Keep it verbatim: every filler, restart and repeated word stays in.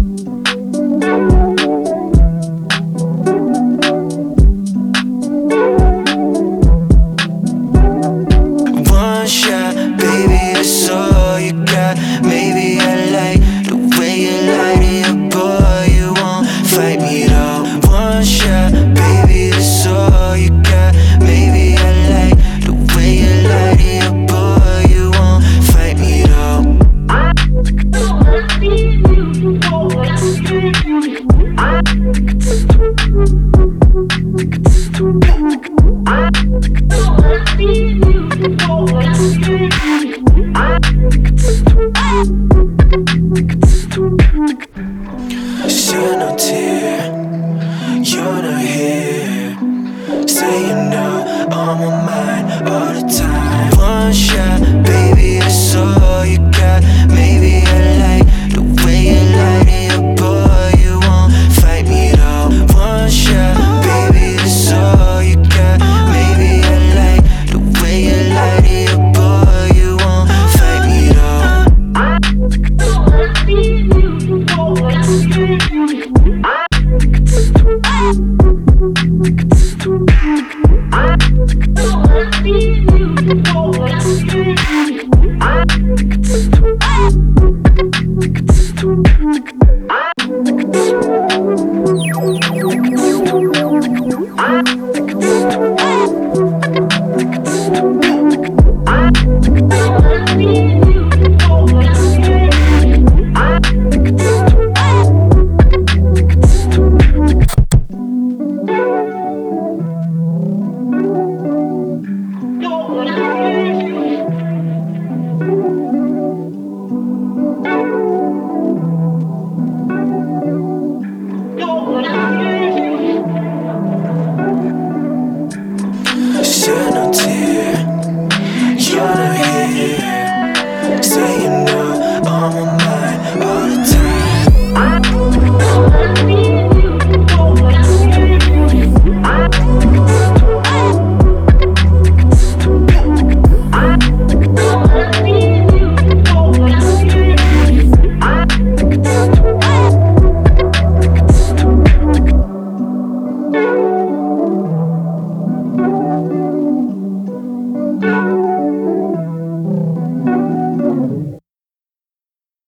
One shot, baby, that's all you got. Maybe I like the way you light it up, boy, you won't fight me though. One shot, baby, that's all you got. Maybe I like the way you light it up, boy, you won't fight me though. Shed no tear, you're not here. Say you know on my mind all the time. One shot,